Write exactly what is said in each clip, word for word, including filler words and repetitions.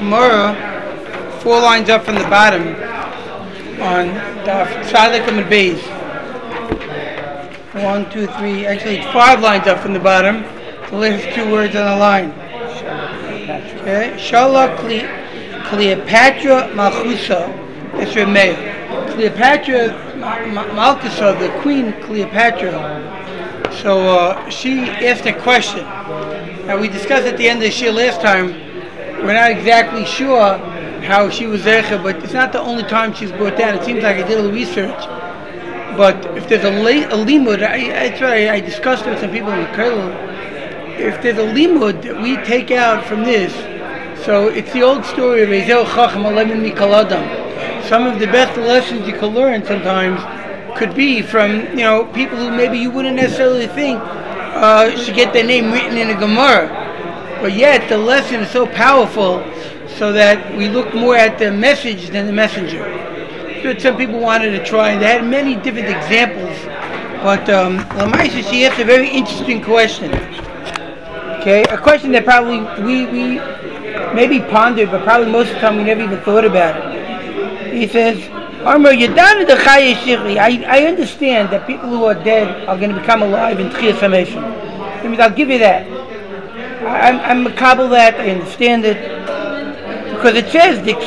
Gemara, four lines up from the bottom, on Daf Tzadikim and Beis. One, two, three. Actually, it's five lines up from the bottom. The last two words on the line. Okay. Shala Cleopatra Malchusa. That's your mayor. Cleopatra Malchusa, the Queen Cleopatra. So uh, she asked a question. Now we discussed at the end of the shir last time. We're not exactly sure how she was zecher, but it's not the only time she's brought down. It seems like I did a little research. But if there's a, la- a limud, I, that's what I, I discussed with some people in the Kollel. If there's a limud that we take out from this, so it's the old story of Ezel Chacham Alemin Mikol Adam. Some of the best lessons you can learn sometimes could be from, you know, people who maybe you wouldn't necessarily think uh, should get their name written in a Gemara. But yet the lesson is so powerful so that we look more at the message than the messenger. So some people wanted to try, and they had many different examples. But um, Lamaisha, she asked a very interesting question. Okay, a question that probably we, we maybe pondered, but probably most of the time we never even thought about it. He says, Armor, I, I understand that people who are dead are going to become alive in Tchiyas HaMesim. I mean, I'll give you that. I'm, I'm makabel that, I understand it. Because it says, that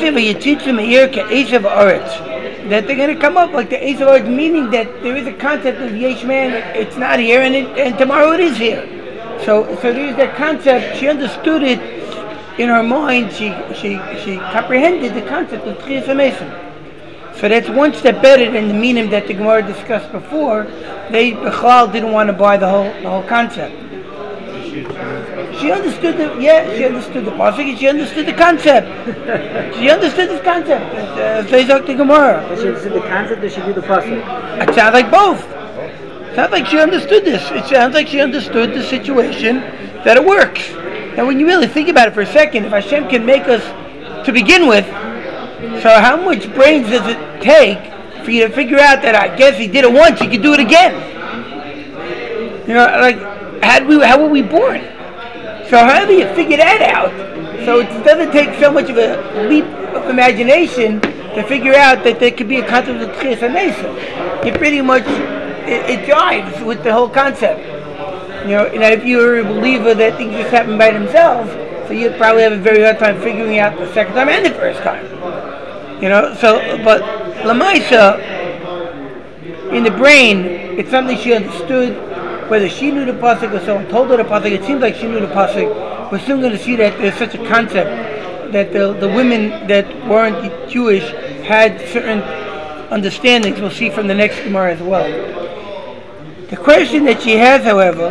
they're going to come up like the Esav Ha'aretz, meaning that there is a concept of Yesh Man, it's not here, and, it, and tomorrow it is here. So so there's that concept, she understood it in her mind, she she she comprehended the concept of Tchiyas HaMesim. So that's one step better than the meaning that the Gemara discussed before. They, Bechal, didn't want to buy the whole the whole concept. She understood the, yeah, she understood the pasuk, and she understood the concept. She understood this concept. Uh, so talked to Gemara. She understood the concept, or she knew the pasuk? It sounds like both. It sounds like she understood this. It sounds like she understood the situation, that it works. Now when you really think about it for a second, if Hashem can make us to begin with, so how much brains does it take for you to figure out that I guess he did it once, he could do it again? You know, like, how did we, how were we born? So how do you figure that out? So it doesn't take so much of a leap of imagination to figure out that there could be a concept of Tchiyas HaMesim. It pretty much, it, it jives with the whole concept. You know, and if you're a believer that things just happen by themselves, so you'd probably have a very hard time figuring out the second time and the first time. You know, so, but Lamaisa, in the brain, it's something she understood. Whether she knew the pasuk or someone told her the pasuk, it seems like she knew the pasuk. We're soon going to see that there's such a concept that the the women that weren't Jewish had certain understandings. We'll see from the next Gemara as well. The question that she has, however,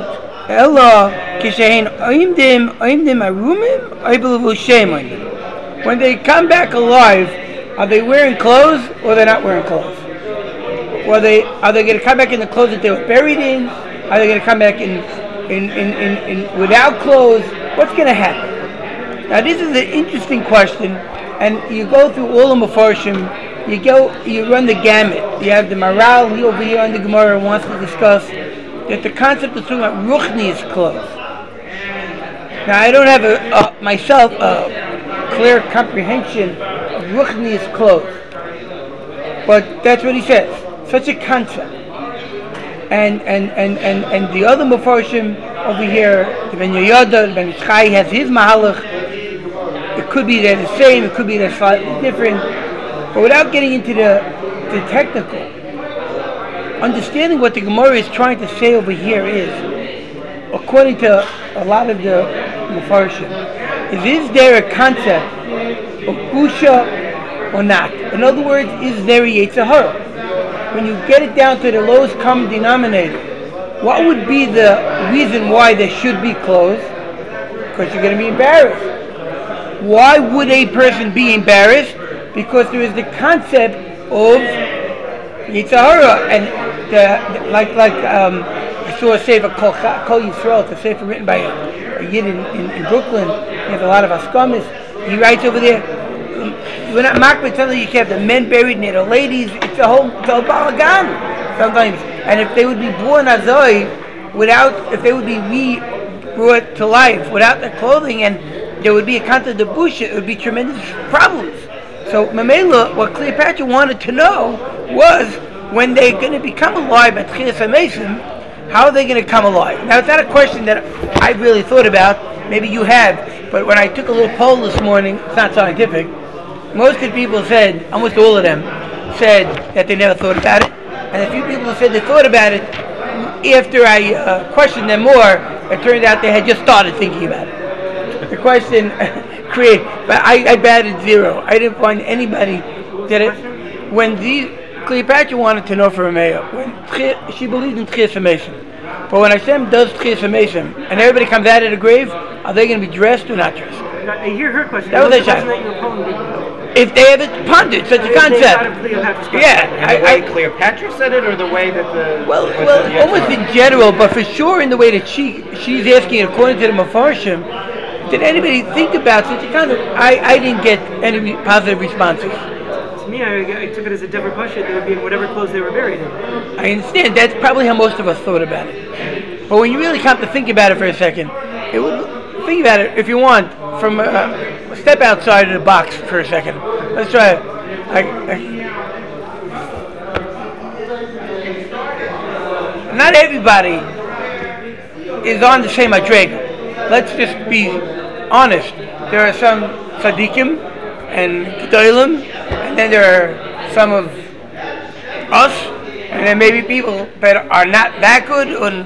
when they come back alive, are they wearing clothes or they're not wearing clothes? Or they are they going to come back in the clothes that they were buried in? Are they going to come back in, in, in, in, in without clothes? What's going to happen? Now this is an interesting question, and you go through all the Mefarshim, you go, you run the gamut. You have the Maral, he over here on the Gemara wants to discuss that the concept of talking about Ruchni's clothes. Now I don't have a, uh, myself a clear comprehension of Ruchni's clothes, but that's what he says. Such a concept. And and, and, and, and the other Mefarshim over here, the Ben Yoyada, the Ben Ishchai has his Mahalach. It could be they're the same, it could be they're slightly different. But without getting into the, the technical, understanding what the Gemara is trying to say over here is, according to a lot of the Mefarshim, is, is there a concept of Busha or not? In other words, is there a Yetzer Hara? When you get it down to the lowest common denominator, what would be the reason why there should be clothes? Because you're going to be embarrassed. Why would a person be embarrassed? Because there is the concept of Yetzer Hara, and the, the, like like um, I saw a sefer Kol Yisrael, it's a sefer written by a, a yid in, in, in Brooklyn. He has a lot of askamis. He writes over there, we're not makbid something you can have the men buried near the ladies. It's a whole, it's a whole balagan sometimes. And if they would be born azoi without, if they would be re brought to life without their clothing, and there would be a concept of busha. It would be tremendous problems. So Mamela, what Cleopatra wanted to know was when they're going to become alive at Tchias HaMesim, how are they going to come alive? Now, it's not a question that I really thought about. Maybe you have. But when I took a little poll this morning, it's not scientific, most of the people said, almost all of them, said that they never thought about it. And a few people said they thought about it. After I uh, questioned them more, it turned out they had just started thinking about it. The question created, but I, I batted zero. I didn't find anybody that it, when the Cleopatra wanted to know for Ramea, when she believed in Tchias HaMesim. But when Hashem does Tchias HaMesim, and everybody comes out of the grave, are they going to be dressed or not dressed? I hear her question. That was a question that your opponent didn't. If they haven't pondered such a concept. Yeah, and the way I, I, Cleopatra said it, or the way that the well, well, the almost in general, but for sure in the way that she she's asking according to the Mefarshim. Did anybody think about such a concept? I, I didn't get any re- positive responses. To me, I, I took it as a different question. They would be in whatever clothes they were buried in. I understand. That's probably how most of us thought about it. But when you really come to think about it for a second, it would think about it if you want from uh, step outside of the box for a second. Let's try it. I, I, not everybody is on the same madrega. Let's just be honest. There are some tzaddikim and gedolim, and then there are some of us, and then maybe people that are not that good, and,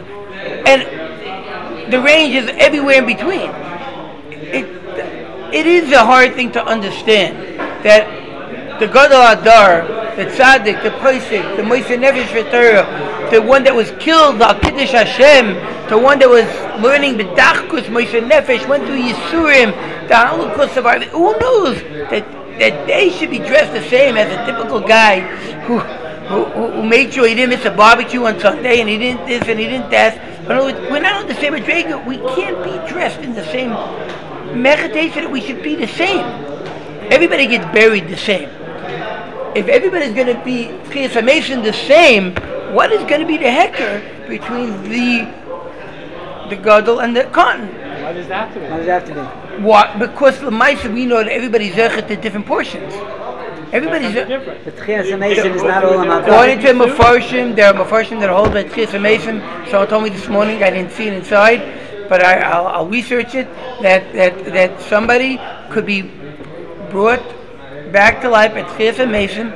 and the range is everywhere in between. It it is a hard thing to understand that the Gadol Adar, the tzaddik, the posek, the Moisei Nefesh v'Torah, the one that was killed al Kiddush Hashem, the one that was learning the Dachkus Moisei Nefesh, went through Yisurim, the Holocaust survivor. Who knows that that they should be dressed the same as a typical guy who who, who made sure he didn't miss a barbecue on Sunday and he didn't this and he didn't that. But we're not on the same madrega. We can't be dressed in the same meditation that we should be the same. Everybody gets buried the same. If everybody's going to be Tchias HaMesim the same, what is going to be the hecker between the the Gadol and the cotton? Why does that have to be? Why does that have to be? What? Because the Maisa, we know that everybody's zechet to different portions. Everybody's different. The Tchias HaMesim is not all about according to Mefarshim, there are Mefarshim that hold by Tchias HaMesim. Someone told me this morning, I didn't see it inside, but I, I'll, I'll research it, that, that, that somebody could be brought back to life at Tchias HaMesim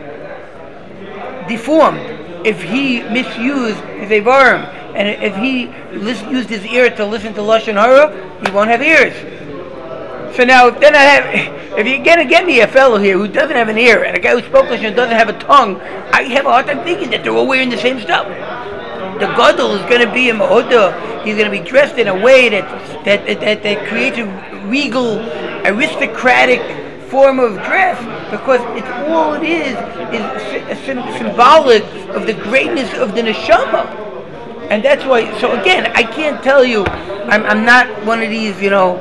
deformed if he misused his Evarim. And if he listen, used his ear to listen to Lashon Hara, he won't have ears. So now, if then I have, if you're gonna get me a fellow here who doesn't have an ear and a guy who spoke Lashon doesn't have a tongue, I have a hard time thinking that they're all wearing the same stuff. The Gadol is going to be a Mahoda. He's going to be dressed in a way that that that, that creates a regal, aristocratic form of dress, because it's all it is is sy- symbolic of the greatness of the neshama. And that's why, so again, I can't tell you, I'm I'm not one of these, you know,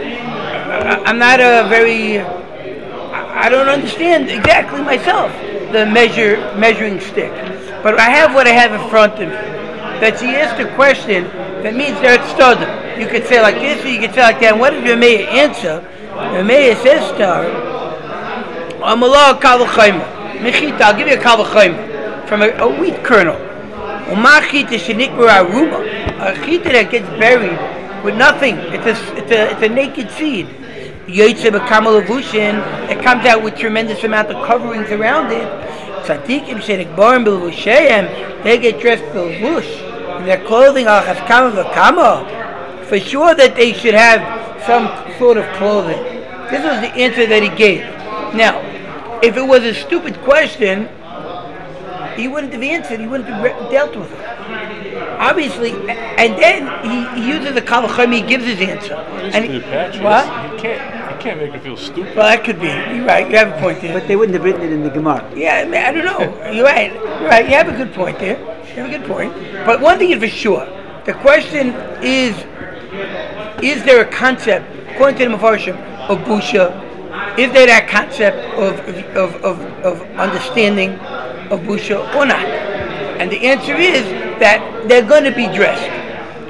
I, I'm not a very, I, I don't understand exactly myself, the measure measuring stick. But I have what I have in front of me. That she asked a question that means they're at stud. You could say like this, or you could say like that. And what did Ramea answer? Ramea says to her, Amalah kavachayma. Mechita, I'll give you a kavachayma from a, a wheat kernel. Umachita shenikra aruma, a chita that gets buried with nothing. It's a, it's a, it's a naked seed. Yotzei b'kamal avushin, it comes out with tremendous amount of coverings around it. Tzaddikim shenikbarim b'levusheim, they get dressed b'levush in their clothing. Al chaskama v'kama, for sure that they should have some sort of clothing. This was the answer that he gave. Now, if it was a stupid question, he wouldn't have answered, he wouldn't have re- dealt with it. Obviously, and then he, he uses the Kalachim, he gives his answer. And he, what? You can't, you can't make it feel stupid. Well, that could be. You're right, you have a point there. But they wouldn't have written it in the Gemara. Yeah, I, mean, I don't know. You're right. You're right, you have a good point there. You have a good point. But one thing is for sure, the question is, is there a concept, according to the Mefarshim, of Busha? Is there that concept of of, of, of understanding of Busha or not? And the answer is that they're going to be dressed.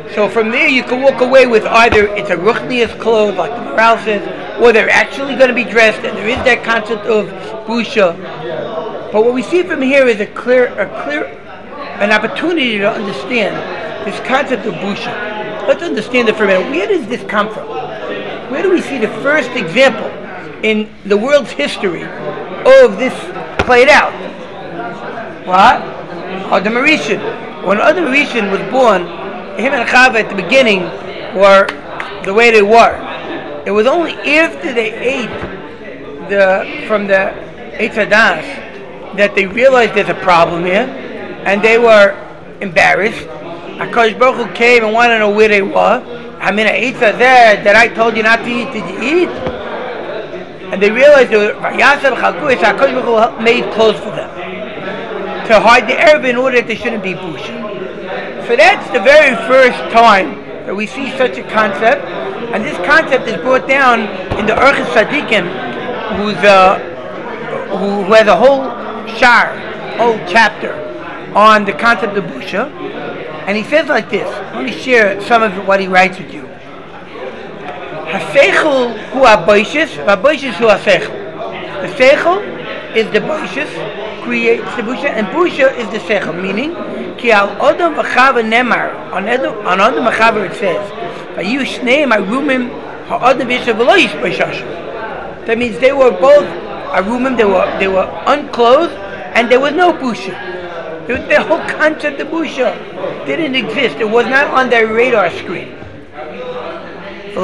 So from there you can walk away with either it's a ruchnius clothes, like the morale says, or they're actually going to be dressed, and there is that concept of busha. But what we see from here is a clear, a clear, an opportunity to understand this concept of busha. Let's understand it for a minute. Where does this come from? Where do we see the first example in the world's history of this played out? What? Adam Rishon. When Adam Rishon was born, him and Chava at the beginning were the way they were. It was only after they ate the from the Eitz Hadas that they realized there's a problem here, and they were embarrassed. HaKadosh Baruch Hu came and wanted to know where they were. I mean, Eitz Hadas that I told you not to eat, did you eat? And they realized that HaKadosh Baruch Hu made clothes for them to hide the Erev in order that they shouldn't be bushy. So that's the very first time that we see such a concept, and this concept is brought down in the Orchos Tzadikim, who's uh, who, who has a whole shar, whole chapter on the concept of busha, and he says like this. Let me share some of what he writes with you. Haseichel hu haboishis, haboishis hu haseichel. The seichel is the boishis, creates the busha, and busha is the seichel, meaning Ki al Adam v'chava nemar, on Adam v'chava it says, Vayu shneim arumim ha'adam v'yishav v'lo yishbashashu. That means they were both arumim, they were they were unclothed, and there was no busha. The, the whole concept of busha didn't exist. It was not on their radar screen. There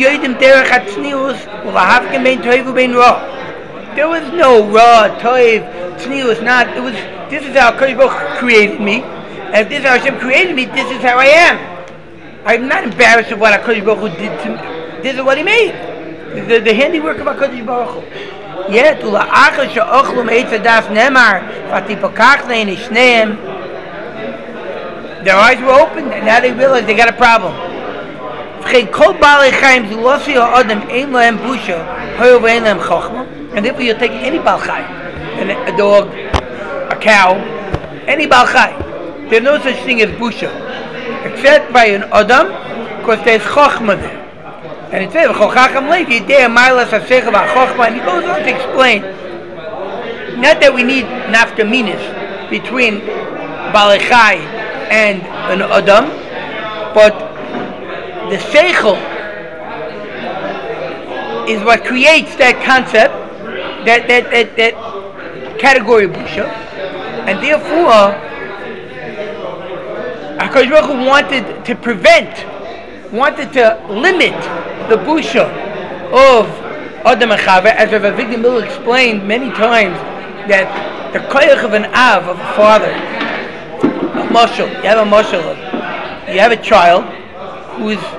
was no ra, toiv, tznius, not. It was. This is how HaKadosh Baruch Hu created me. And if this is how Hashem created me, this is how I am. I'm not embarrassed of what HaKadosh Baruch Hu did to me. This is what He made. The, the handiwork of HaKadosh Baruch Hu. Yet, ula'achar she'ochlu me'etz hadas nemar, v'tipakach le'en ishneim. Their eyes were opened, and now they realize they got a problem. V'chein kol ba'alei chayim zulosi ha'adam ein lohem busha, hoyo v'ein lohem chochma. And therefore you take any Baal Chai, a dog, a cow, any Baal Chai. There's no such thing as busha, except by an Adam, because there's chochma there. And it says, and he goes on to explain, not that we need nafkaminas between Baal Chai and an Adam, but the seichel is what creates that concept, that that that, that category of busha, and therefore HaKadosh Baruch Hu wanted to prevent, wanted to limit the busha of Adam and Chava, as Rav Avigdor Miller explained many times, that the koyach of an av, of a father, a mashal, you have a mashal, you have a child who is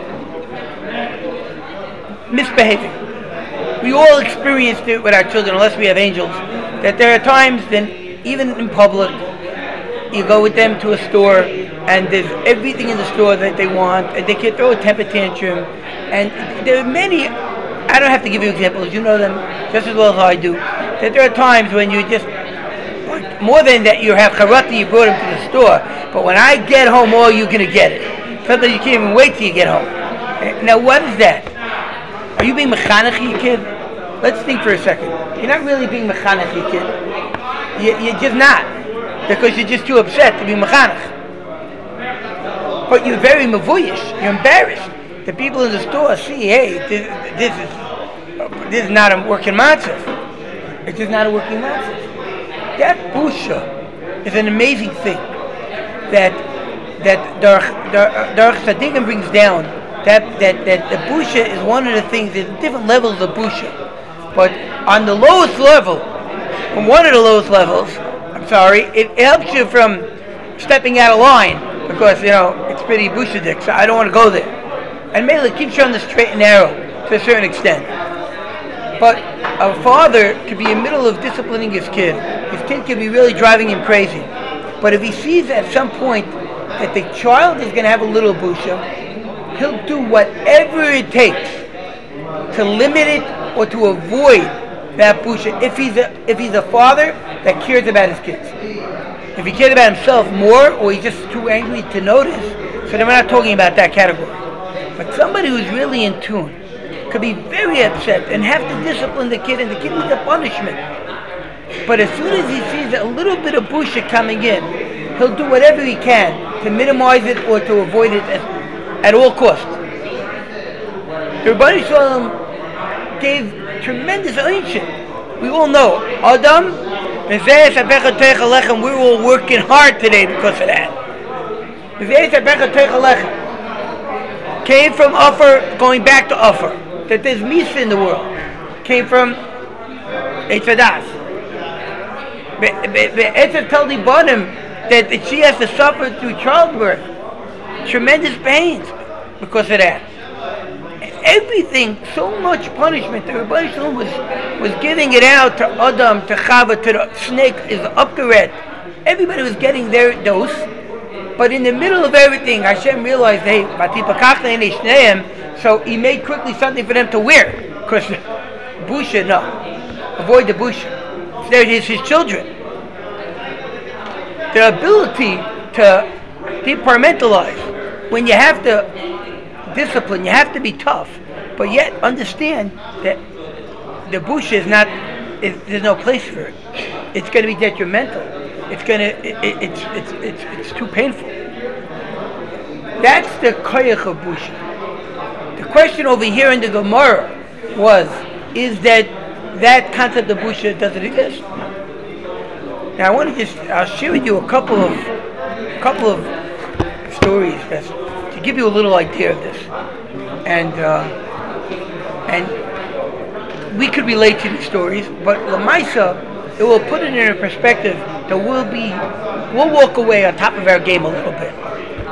misbehaving. We all experienced it with our children, unless we have angels, that there are times then, even in public, you go with them to a store and there's everything in the store that they want, and they can throw a temper tantrum, and there are many, I don't have to give you examples, you know them just as well as I do, that there are times when you just, like, more than that you have charata, you brought them to the store, but when I get home, all you're going to get it. Sometimes you can't even wait till you get home. Now what is that? Are you being mechanech, you kid? Let's think for a second. You're not really being mechanech, you kid. You, you're just not. Because you're just too upset to be mechanech. But you're very mavuyish. You're embarrassed. The people in the store see, hey, this, this is this is not a working matzah. It's just not a working matzah. That busha is an amazing thing that that Darach Tzadikim brings down. That, that that the busha is one of the things. There's different levels of busha, but on the lowest level, on one of the lowest levels, I'm sorry, it helps you from stepping out of line, because you know it's pretty bushadik, so I don't want to go there. And Mela keeps you on the straight and narrow to a certain extent. But a father could be in the middle of disciplining his kid. His kid could be really driving him crazy. But if he sees at some point that the child is going to have a little busha, he'll do whatever it takes to limit it or to avoid that busha. If he's a if he's a father that cares about his kids, if he cares about himself more, or he's just too angry to notice, So then we're not talking about that category. But somebody who's really in tune could be very upset and have to discipline the kid, and the kid needs a punishment. But as soon as he sees a little bit of busha coming in, he'll do whatever he can to minimize it or to avoid it at, at all costs. The Rebbeinu Shalom gave tremendous ancient. We all know, Adam, we're all working hard today because of that. Came from Offer, going back to Offer. That there's Misa in the world. Came from Eitzadas. Eitzadas told Ibanim that she has to suffer through childbirth. Tremendous pains because of that. Everything, so much punishment. The Rebbeinu Shalom was, was giving it out to Adam, to Chava, to the snake, is up the red. Everybody was getting their dose. But in the middle of everything, Hashem realized, hey, so he made quickly something for them to wear. Because busha, no. Avoid the busha. So there is his children. The ability to deparentalize, when you have to discipline, you have to be tough, but yet understand that the busha is not, is, there's no place for it. It's going to be detrimental. It's going to, it, it, it's, it's, it's, it's too painful. That's the koyach of busha. The question over here in the Gemara was, is that that concept of busha doesn't exist? Now I want to just, I'll share with you a couple of, couple of stories that's, to give you a little idea of this. And, uh, and we could relate to these stories, but Lamaisa, it will put it in a perspective that we'll be, we'll walk away on top of our game a little bit.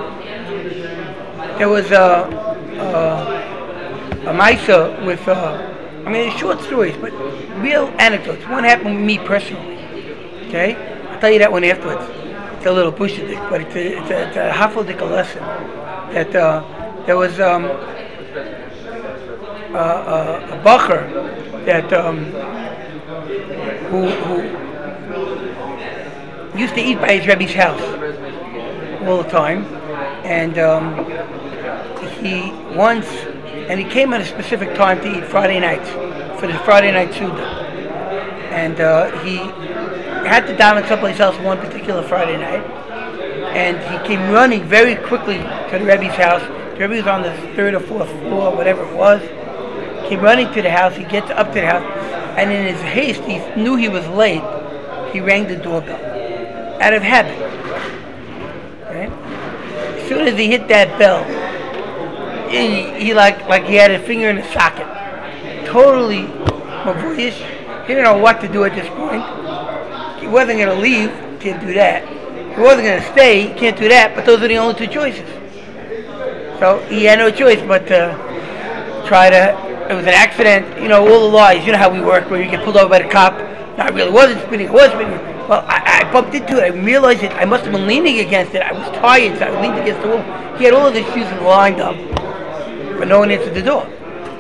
There was a, a, a Maisa with, uh, I mean, short stories, but real anecdotes. One happened with me personally. Okay? I'll tell you that one afterwards. It's a little bushidik, but it's a, it's a, it's a hafaldik lesson. That uh, there was um, a, a, a bacher that um, who, who used to eat by his Rebbe's house all the time, and um, he once, and he came at a specific time to eat Friday nights for the Friday night Suda, and uh, he had to daven someplace else one particular Friday night, and he came running very quickly to the Rebbe's house. The Rebbe was on the third or fourth floor, whatever it was. Came running to the house. He gets up to the house, and in his haste, he knew he was late. He rang the doorbell out of habit. Right? As soon as he hit that bell, he, he like like he had a finger in a socket. Totally mavoyish. He didn't know what to do at this point. He wasn't going to leave. Can't do that. He wasn't going to stay. Can't do that. But those are the only two choices. So he had no choice but to try to. It was an accident. You know, all the lies. You know how we work, where you get pulled over by the cop. No, I really wasn't spinning. I was spinning. Well, I, I bumped into it. I realized it. I must have been leaning against it. I was tired, so I leaned against the wall. He had all of his shoes lined up, but no one answered the door.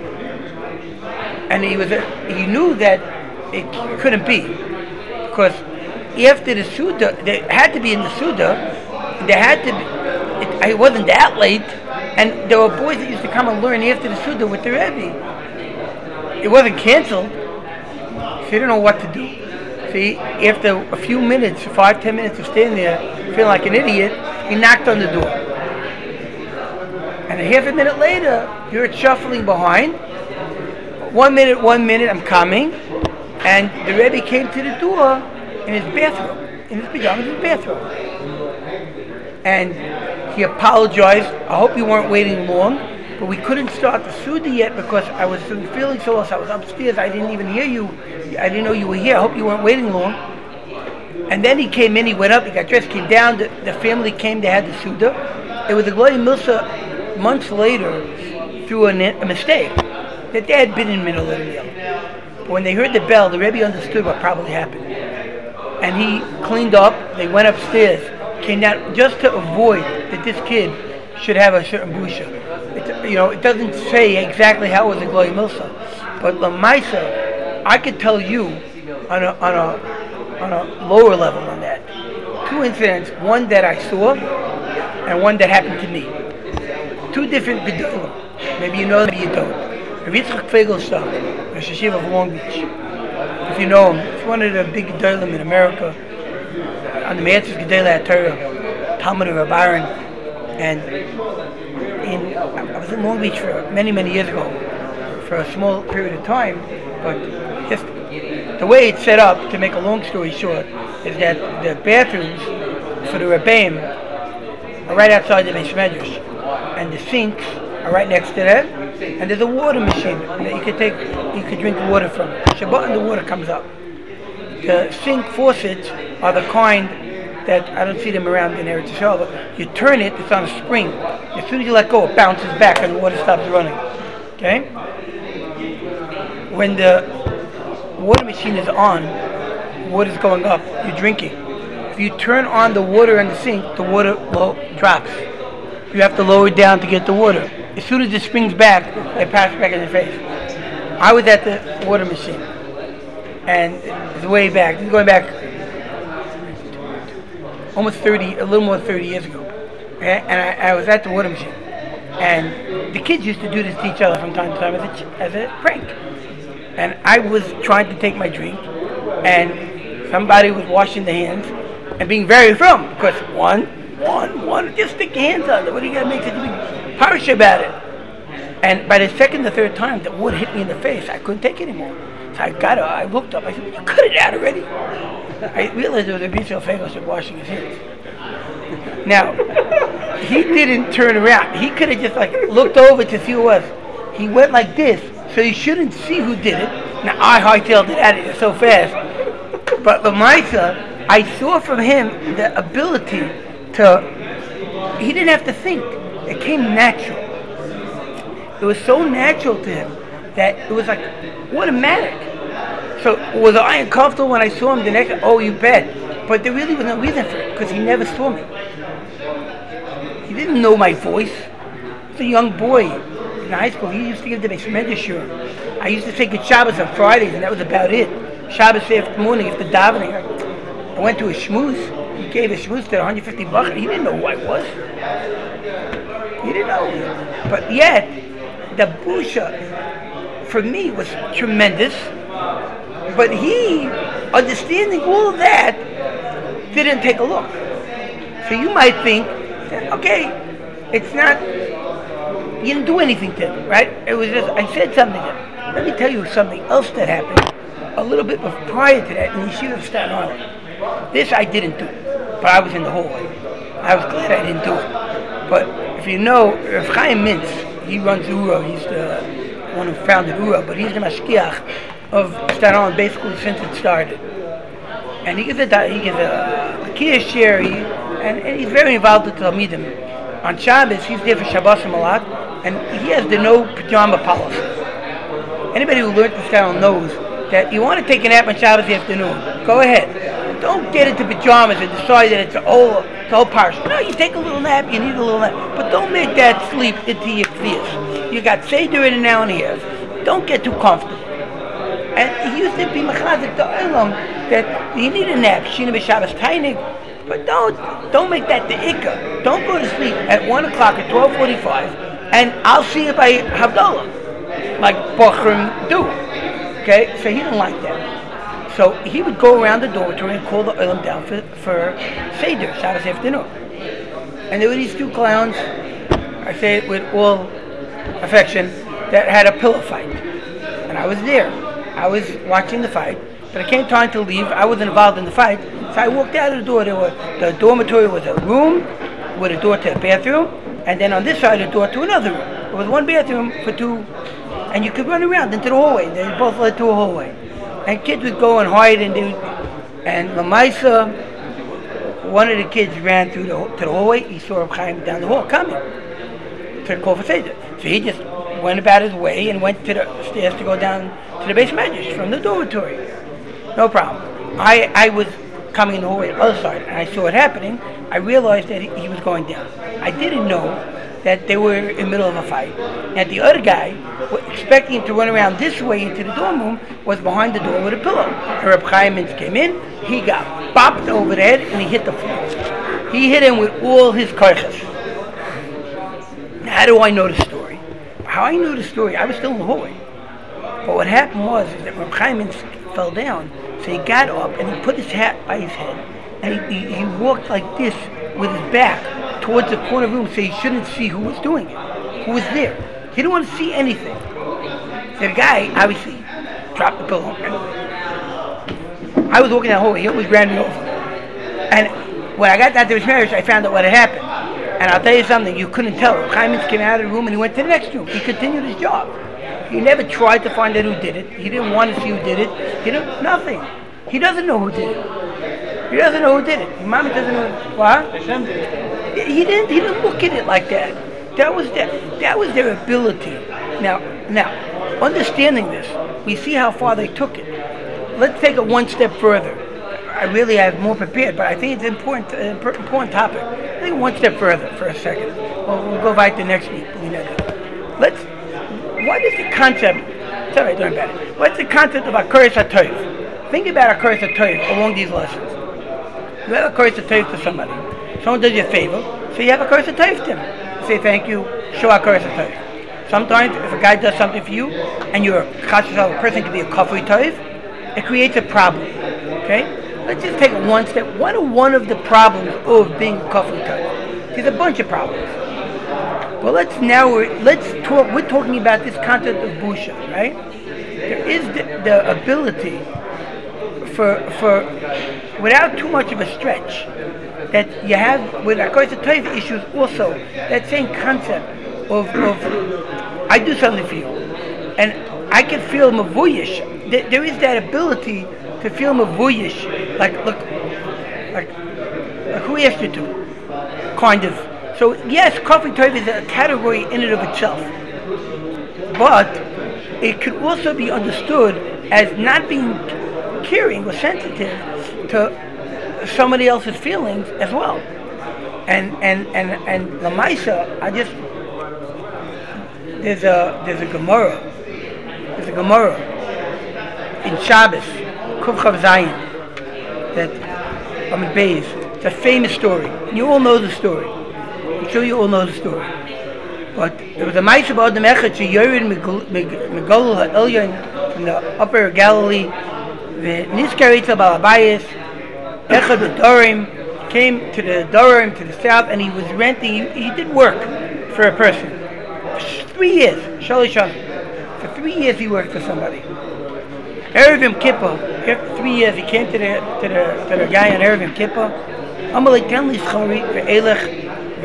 And he was. A, he knew that it couldn't be, because after the Suda, they had to be in the Suda. There had to be. It, it wasn't that late, and there were boys that used to come and learn after the Suda with the Rebbe. It wasn't canceled, so he didn't know what to do. See, after a few minutes, five, ten minutes of standing there, feeling like an idiot, he knocked on the door. And a half a minute later, you heard shuffling behind. One minute, one minute, I'm coming. And the Rebbe came to the door in his bathrobe, in his pajamas, in his bathrobe. And he apologized. I hope you weren't waiting long, but we couldn't start the Suda yet because I was feeling so lost. I was upstairs. I didn't even hear you. I didn't know you were here. I hope you weren't waiting long. And then he came in. He went up. He got dressed. Came down. The, the family came. They had the Suda. It was a Glory Milsa months later through a, a mistake that they had been in middle of the meal. But when they heard the bell, the Rebbe understood what probably happened. And he cleaned up. They went upstairs. Came down just to avoid that this kid should have a certain busha. It, you know, it doesn't say exactly how it was a Glory Milsa, but Lamaisa, I could tell you on a on a on a lower level than that. Two incidents, one that I saw and one that happened to me. two different gedolim. Maybe you know them, maybe you don't. Rav Yitzchak Feigelstock, Rosh Hashiva of Long Beach. If you know him, he's one of the big gedolim in America. On the Me'etzes Gedolei HaTorah, Talmud of Reb Aaron, and in, I was in Long Beach for many, many years ago, for a small period of time, but just the way it's set up, to make a long story short, is that the bathrooms for the Rebbeim are right outside the Beis Medrash, and the sinks are right next to that, and there's a water machine that you can take, you can drink water from. Shabbat and the water comes up. The sink faucets are the kind that, I don't see them around in Eretz Yisrael, but you turn it, it's on a spring. As soon as you let go, it bounces back and the water stops running. Okay? When the water machine is on, water's going up, you're drinking. If you turn on the water in the sink, the water low drops. You have to lower it down to get the water. As soon as it springs back, it passes back in your face. I was at the water machine, and it's way back. This is going back almost thirty, a little more than thirty years ago. Okay? And I, I was at the water machine, and the kids used to do this to each other from time to time as a, as a prank. And I was trying to take my drink, and somebody was washing the hands and being very firm, because one, one, one, just stick your hands on it. What do you got to make such a big parish about it? And by the second or third time, the water hit me in the face. I couldn't take it anymore. So I got up, I looked up, I said, you cut it out already. I realized there was a Bishop Feigelstock washing his hands. Now, he didn't turn around. He could have just like looked over to see who it was. He went like this, so you shouldn't see who did it. Now, I hightailed it out of here so fast. But Lamaisa, I saw from him the ability to, he didn't have to think. It came natural. It was so natural to him that it was like automatic. So was I uncomfortable when I saw him the next day? Oh, you bet. But there really was no reason for it, because he never saw me. He didn't know my voice. He was a young boy in high school. He used to give the Beis Medrash shiur. I used to take it Shabbos on Fridays, and that was about it. Shabbos after morning, after davening, I went to a shmooze. He gave a shmooze to one hundred fifty bucks. He didn't know who I was. He didn't know. But yet, the busha for me was tremendous. But he, understanding all of that, didn't take a look. So you might think, okay, it's not, you didn't do anything to him, right? It was just, I said something to him. Let me tell you something else that happened a little bit prior to that, and you should have started on it. This I didn't do, but I was in the hallway. I was glad I didn't do it. But if you know, Rav Chaim Mintz, he runs Uro, he's the one who founded Uro, but he's the mashkiach of Staron basically since it started. And he gives a he gives a, a kiyush share, he, and, and he's very involved with Talmidim. On Shabbos, he's there for Shabbosim a lot, and he has the no pajama policy. Anybody who learned the Staron knows that you want to take a nap on Shabbos afternoon, go ahead. Don't get into pajamas and decide that it's a whole, it's a whole parish. No, you take a little nap, you need a little nap, but don't make that sleep into your fears. You got Seder in an hour and a half. Don't get too comfortable. And he used to be mechazik to olam that you need a nap, shina b'Shabbos tainig, but don't don't make that the ikka. Don't go to sleep at one o'clock at twelve forty-five, and I'll see you by Havdalah, like Bochrim do. Okay, so he didn't like that. So he would go around the dormitory and call the olam down for for Seder, Shabbos afternoon. And there were these two clowns, I say it with all affection, that had a pillow fight, and I was there. I was watching the fight, but it came time to leave. I wasn't involved in the fight, so I walked out of the door. There were, the dormitory was a room with a door to a bathroom, and then on this side a door to another room. There was one bathroom for two, and you could run around into the hallway. They both led to a hallway, and kids would go and hide, and they would, and Lamaisa, one of the kids ran through the, to the hallway. He saw Reb Chaim down the hall coming to call for Seder, so he just went about his way and went to the stairs to go down to the Beis Medrash from the dormitory. No problem. I, I was coming in the hallway on the other side, and I saw it happening. I realized that he, he was going down. I didn't know that they were in the middle of a fight. And the other guy, expecting him to run around this way into the dorm room, was behind the door with a pillow. And Reb Chaim Mintz came in, he got bopped over the head, and he hit the floor. He hit him with all his koiches. Now How do I know the story? How I knew the story, I was still in the hallway. But what happened was is that Reb Chaim fell down, so he got up and he put his hat by his head, and he, he, he walked like this with his back towards the corner of the room, so he shouldn't see who was doing it, who was there. He didn't want to see anything. So the guy obviously dropped the pillow. And I was walking down the hallway. He always ran me over. And when I got down to his marriage, I found out what had happened. And I'll tell you something, you couldn't tell. Chaim came out of the room and he went to the next room. He continued his job. He never tried to find out who did it. He didn't want to see who did it. He didn't, nothing. He doesn't know who did it. He doesn't know who did it. His mama doesn't know. What? He didn't. He didn't look at it like that. That was their, that was their ability. Now, now, understanding this, we see how far they took it. Let's take it one step further. I really have more prepared, but I think it's an important, uh, important topic. I think one step further for a second. Well, we'll go back to next week. Let's. What is the concept? Sorry, don't about it. What's the concept of Akaris HaTov? Think about Akaris HaTov along these lessons. You have Akaris HaTov to somebody. Someone does you a favor, so you have Akaris HaTov to him. You say thank you, show Akaris HaTov. Sometimes, if a guy does something for you, and you're a a person can be a Kafri Tov, it creates a problem. Okay? Let's just take it one step. What are one of the problems of being a Kafri Tov? There's a bunch of problems. Well, let's now let's talk. We're talking about this concept of busha, right? There is the, the ability for for without too much of a stretch that you have with Akaris HaTov issues. Also, that same concept of of I do something for you, and I can feel mavuyish. There, there is that ability to feel mavuyish, like look, like, like who asked you to, kind of. So yes, Kafri Tov is a category in and of itself, but it could also be understood as not being caring or sensitive to somebody else's feelings as well. And and and and Lamaisa, I just there's a there's a Gemara, there's a Gemara in Shabbos, Kuf Chav Zayin, that I'm in Beis. It's a famous story, and you all know the story. I'm sure you all know the story. But there was a Maisa B'Adam Echad Sheyored Megol HaElyon from the Upper Galilee. V'Niskar Eitzel Bal Abayis Echad B'Dorim came to the Dorim to the south, and he was renting. He, he did work for a person for three years. Shalish Shana. For three years he worked for somebody. Erev Yom Kippur. After three years, he came to the to the to the guy on Erev Yom Kippur. Amalei Ten Li Schari Ve'Elech.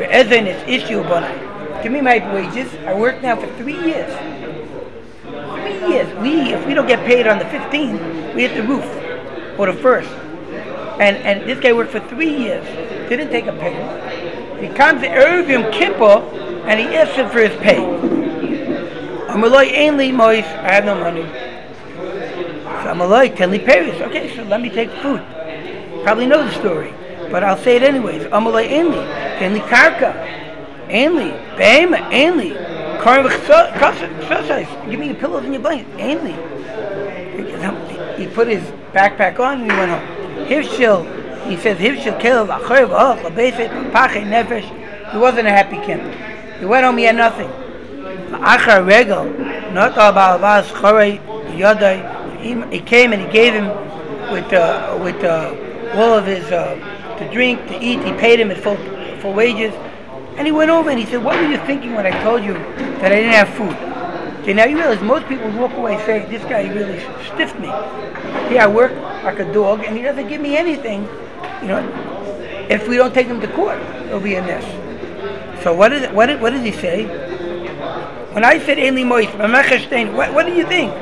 Give me my wages. I work now for three years. Three years. We, if we don't get paid on the fifteenth, we hit the roof or the first. And and this guy worked for three years. Didn't take a pay. He comes to Erev Yom Kippur and he asks him for his pay. Amaloi ainli mois. I have no money. So Amaloi ten li peris. Okay, so let me take food. Probably know the story, but I'll say it anyways. Amaloi ainli. Ainli karka, ainli, behema, ainli, karim v'chsosais. Give me your pillows and your blankets, ainli. He put his backpack on and he went home. Hivshil, he says, Hivshil kelev achorev och labeset pachei nefesh. He wasn't a happy camper. He went home, he had nothing. Achar regel, not al ba'alvas chorei yodai. He came and he gave him with uh, with uh, all of his uh, to drink, to eat. He paid him at full. For wages, and he went over and he said, "What were you thinking when I told you that I didn't have food?" Okay, now you realize most people walk away saying, "This guy really stiffed me. Here I work like a dog, and he doesn't give me anything." You know, if we don't take him to court, it'll be a mess. So what is it, what? What does he say? When I said "Ainli Mois," what, what do you think?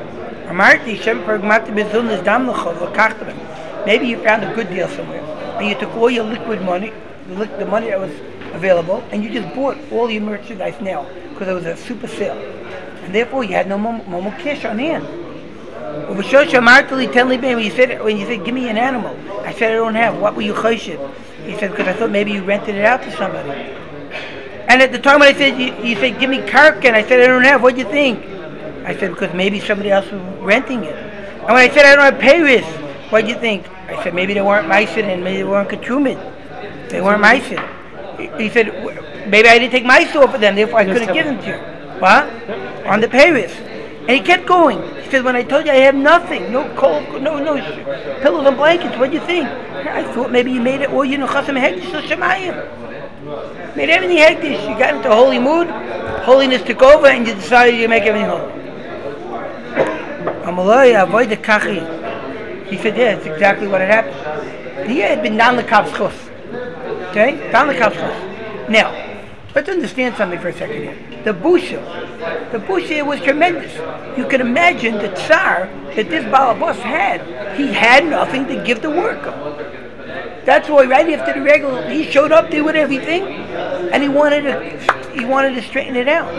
Maybe you found a good deal somewhere, and you took all your liquid money. The money that was available, and you just bought all your merchandise now because it was a super sale, and therefore you had no more, no more cash on hand. When you said when you said give me an animal, I said I don't have. What were you choshev? He said because I thought maybe you rented it out to somebody. And at the time when I said you, you said give me karka, and I said I don't have. What do you think? I said because maybe somebody else was renting it. And when I said I don't have payris, what do you think? I said maybe they weren't meisid and maybe they weren't ketrumid. They weren't meisid. He said, maybe I didn't take my store for them, therefore I couldn't give them to you. What? On the Paris. And he kept going. He said, when I told you I have nothing, no cold, no no pillows and blankets, what do you think? I thought maybe you made it, or you know, chasam hektish l'shamayim. Made everything hektish. You got into a holy mood, holiness took over, and you decided to make everything holy. Amalai, avoid the kachi. He said, yeah, that's exactly what had happened. He had been down the kapschus. Okay? Down the kapschus. Now, let's understand something for a second here. The busha, the busha was tremendous. You can imagine the tsar that this balabas had. He had nothing to give the worker. That's why right after the regular, he showed up there with everything, and he wanted to, he wanted to straighten it out.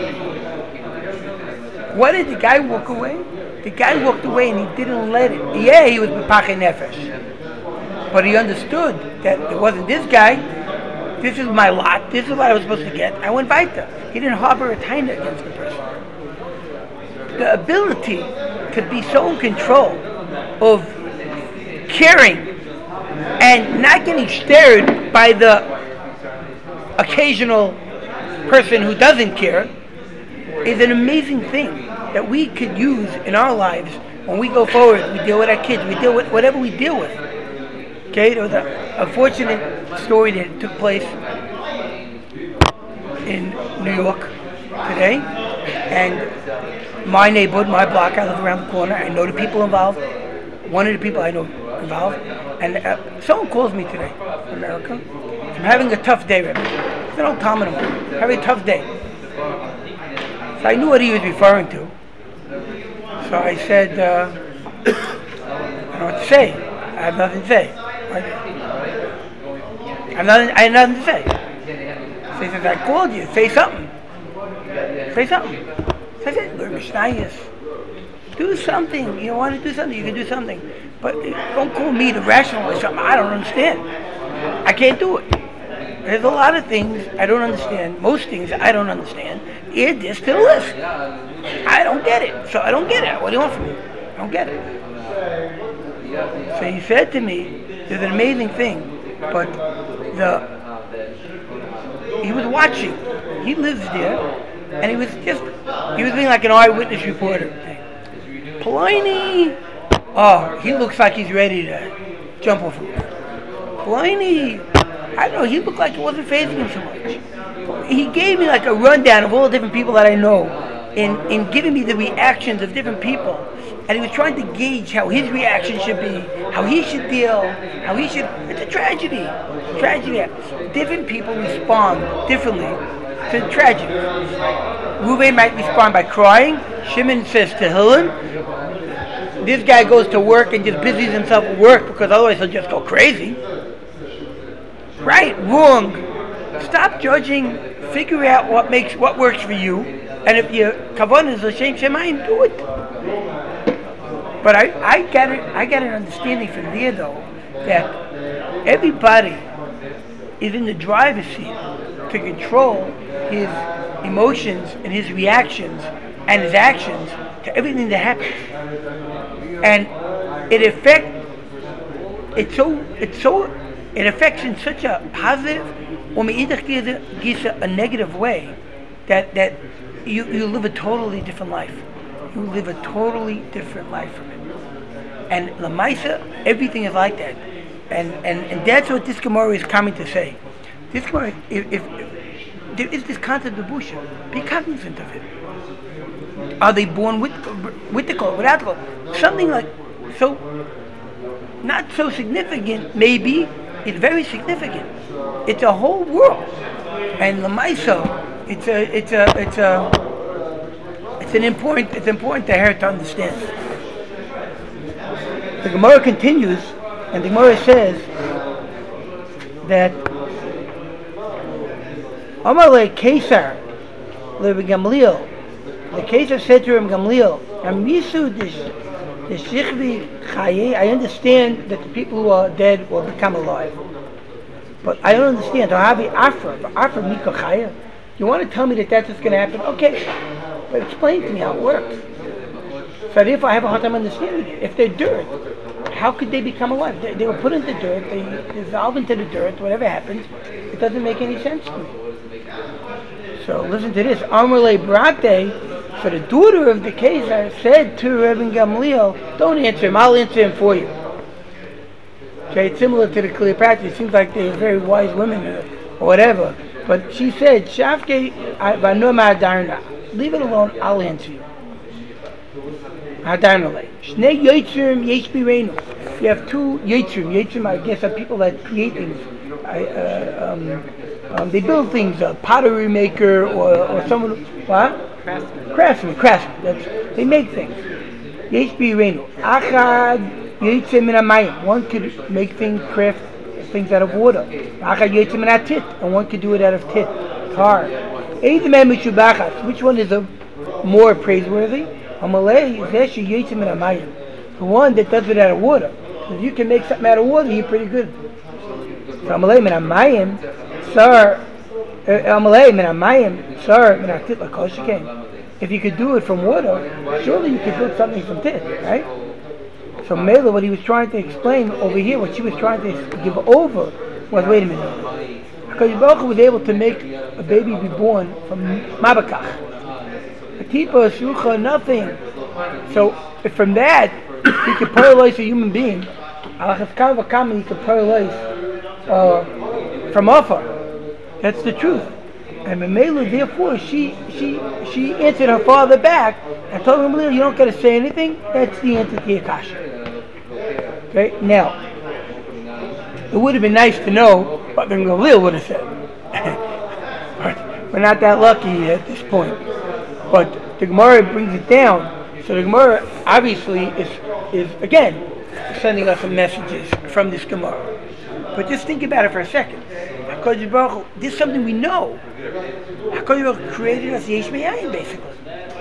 Why did the guy walk away? The guy walked away and he didn't let it. Yeah, he was b'pachei nefesh, but he understood that it wasn't this guy. This is my lot. This is what I was supposed to get. I went weiter. He didn't harbor a taina against the person. The ability to be so in control of caring and not getting stirred by the occasional person who doesn't care is an amazing thing that we could use in our lives when we go forward. We deal with our kids. We deal with whatever we deal with. Okay, there was a unfortunate story that took place in New York today, and my neighborhood, my block, I live around the corner. I know the people involved. One of the people I know involved, and uh, someone calls me today from America. I'm having a tough day, Rebbe. I don't tell me I'm having a tough day. So I knew what he was referring to. So I said, uh, I don't know what to say. I have nothing to say. I have nothing, I have nothing to say. So he says, I called you. Say something. Say something. So I said, learn Mishnayos. Do something. You want to do something, you can do something. But don't call me to rationalize something I don't understand. I can't do it. There's a lot of things I don't understand. Most things I don't understand. Add this to the list. I don't get it. So I don't get it. What do you want from me? I don't get it. So he said to me, there's an amazing thing, but the he was watching. He lives there, and he was just, he was being like an eyewitness reporter. Pliny, oh, he looks like he's ready to jump off a roof. Pliny, I don't know, he looked like it wasn't fazing him so much. He gave me like a rundown of all the different people that I know, in, in giving me the reactions of different people. And he was trying to gauge how his reaction should be, how he should deal, how he should, it's a tragedy. Tragedy. Different people respond differently to the tragedy. Reuven might respond by crying. Shimon says Tehillim. This guy goes to work and just busies himself with work because otherwise he'll just go crazy. Right, wrong. Stop judging. Figure out what makes what works for you, and if your kavanah is l'shem shemayim, do it. But I, I got it. I got an understanding from there though that everybody is in the driver's seat to control his emotions and his reactions and his actions to everything that happens, and it affect. It's so. It's so. It affects in such a positive, or a negative way, that that you you live a totally different life. You live a totally different life from it. And Lamaisa, everything is like that. And, and and that's what this Gemara is coming to say. This Gemara, if, if, if there is this concept of busha, be cognizant of it. Are they born with with the code, without the code? Something like, so, not so significant, maybe, it's very significant. It's a whole world. And Lamaisa, it's a, it's a, it's a, It's an important. It's important to her to understand. The Gemara continues, and the Gemara says that Amar le Kesar le Gamliel. The Kesar said to him, Gamliel, "Am yisu this the shichvi chaye." I understand that the people who are dead will become alive, but I don't understand. Havi afra, afra miko chaya. You want to tell me that that's what's going to happen? Okay. But explain to me how it works. So if I have a hard time understanding it, if they're dirt, how could they become alive? They, they were put into dirt, they dissolve into the dirt, whatever happens, it doesn't make any sense to me. So listen to this. Amarle Brate, so the daughter of the Kaiser said to Rebbe Gamliel, don't answer him, I'll answer him for you. Okay, it's similar to the Cleopatra. It seems like they're very wise women or whatever. But she said, Shafke Vanoma Darna, leave it alone, I'll answer you. Hadarnale. Shnei Yitzrim Yesh Birenu. You have two Yitzrim. Yitzrim, I guess, are people that create things. I, uh, um, um, they build things, a pottery maker or, or someone, what? Craftsman. Craftsman, craftsman. That's, they make things. Yesh Birenu. Achad Yitzrim Min HaMayim. One could make things, craft things out of water. Achad Yitzrim Min HaTit. And one could do it out of tit, tar. Eid Mem Mishubachas. Which one is a more praiseworthy? Amalei is actually Yitzrim Min HaMayim. The one that does it out of water. If you can make something out of water, you're pretty good. So Amalei Min HaMayim, sir, Amalei Min HaMayim, sir, Min HaTit L'Koshikein. If you could do it from water, surely you could build something from tit, right? So Mela, what he was trying to explain over here, what she was trying to give over, was, wait a minute. Because Baruch Hu was able to make a baby be born from Mabakach. A tipa, shucha, nothing. So if from that he could paralyze a human being, he could paralyze uh, from Afar. That's the truth. And Mamela, therefore, she she she answered her father back and told him, you don't got to say anything. That's the answer to your kasha. Okay. Now, it would have been nice to know what the Gamliel would have said. But we're not that lucky at this point. But the Gemara brings it down. So the Gemara obviously is, is again, sending us some messages from this Gemara. But just think about it for a second. HaKadosh Baruch Hu, this is something we know. HaKadosh Baruch Hu created us Yesh Me'ayin, basically.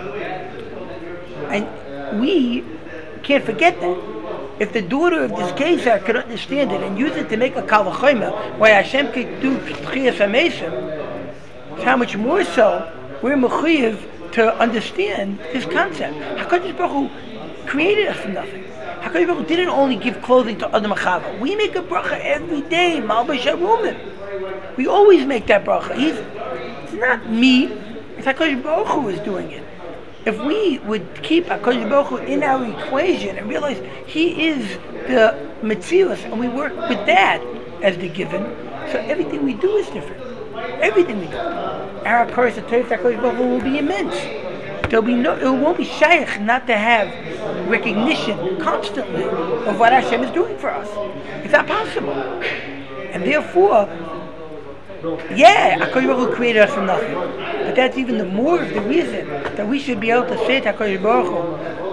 And we can't forget that. If the daughter of this Keisar could understand it and use it to make a Kal V'chomer, why Hashem could do Tchias HaMesim, how much more so we're mechuyev to understand this concept. HaKadosh Baruch Hu created us from nothing. HaKadosh Baruch Hu didn't only give clothing to Adam Chava. We make a bracha every day, Malbas Harumim. We always make that bracha. He's, it's not me, it's HaKadosh Baruch Hu is doing it. If we would keep HaKadosh Baruch Hu in our equation and realize He is the Metzius and we work with that as the given, so everything we do is different. Everything we do. Our course of Torah HaKadosh Baruch Hu will be immense. There'll be no, it won't be shaykh not to have recognition constantly of what Hashem is doing for us. It's not possible. And therefore, yeah, HaKadosh Baruch Hu created us from nothing. But that's even the more of the reason that we should be able to say to HaKadosh Baruch Hu,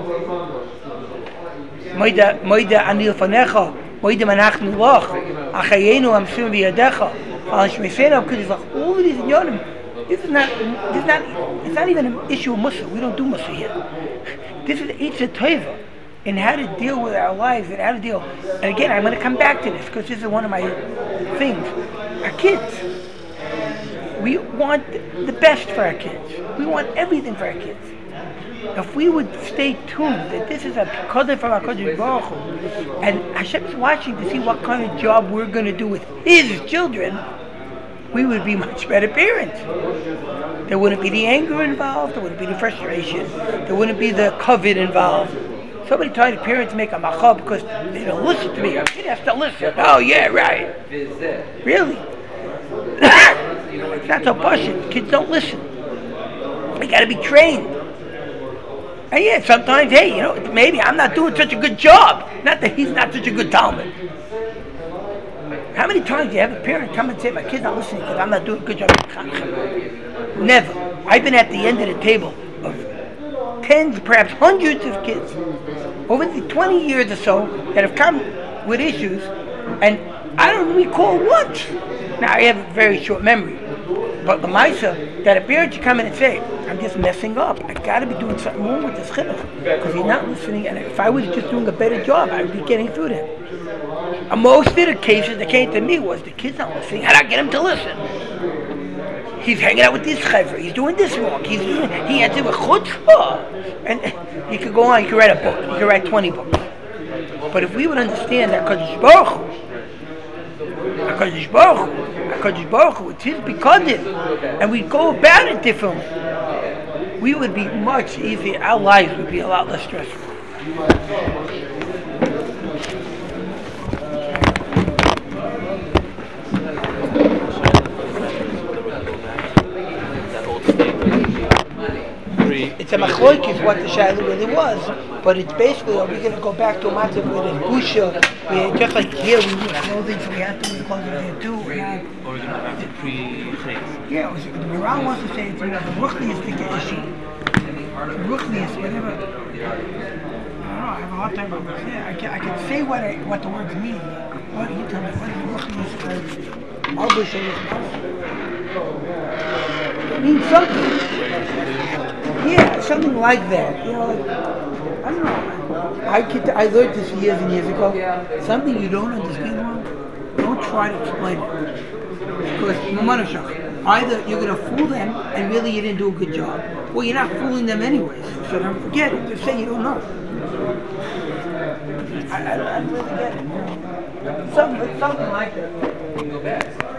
Moida Moida Anil Fanecha, Moida Manachnu Lach, Achayenu Amshum V'Yadecha, Al Shmeisena B'Kudish, all of these yonim. This is not. This is not. It's not even an issue of Musa. We don't do Musa here. This is Eitz Tova, and how to deal with our lives and how to deal. And again, I'm going to come back to this because this is one of my things. Our kids. We want the best for our kids. We want everything for our kids. If we would stay tuned that this is a kodeh from HaKadosh Baruch Hu, and Hashem is watching to see what kind of job we're going to do with His children, we would be much better parents. There wouldn't be the anger involved, there wouldn't be the frustration, there wouldn't be the covet involved. So many times parents make a macha because they don't listen to me. Our kid has to listen. Oh yeah, right. Really? It's not so pushing. Kids don't listen. They got to be trained. And yeah, sometimes, hey, you know, maybe I'm not doing such a good job. Not that he's not such a good Talmud. How many times do you have a parent come and say, my kid's not listening because I'm not doing a good job? Never. I've been at the end of the table of tens, perhaps hundreds of kids over the twenty years or so that have come with issues, and I don't recall once. Now, I have a very short memory, but the Maisa, that a parent should come in and say, I'm just messing up. I got to be doing something wrong with this chinuch because he's not listening, and if I was just doing a better job, I would be getting through to him. And most of the cases that came to me was the kid's not listening. How do I get him to listen? He's hanging out with this chevra. He's doing this wrong. He's doing, he answered with chutzpah. And you could go on. You could write a book. You could write twenty books. But if we would understand that HaKadosh Baruch Hu, HaKadosh Baruch Hu, HaKadosh Baruch Hu, it's his bikodim, and we'd go about it differently, we would be much easier. Our lives would be a lot less stressful. It's a machloek what the shayla really was, but it's basically, are we going to go back to a matzah where there's busha, where just like here we wear clothing, so we have to wear clothing there too. Or we're going to go back to pre-chase. Yeah, it was, the Moral wants to say it's, you know, the ruchnius issue. The ruchnius, whatever. I don't know, I have a hard time about this. Yeah, I can, I can say what I, what the words mean. What do you tell me? What is ruchnius? Our busha is it means something. Yeah, something like that. You know, like, I don't know. I could, I learned this years and years ago. Something you don't understand wrong, don't try to explain it. Because either you're going to fool them and really you didn't do a good job, or you're not fooling them anyways. So don't forget it. Just say you don't know. I, I, I don't really get it. Something, something like that.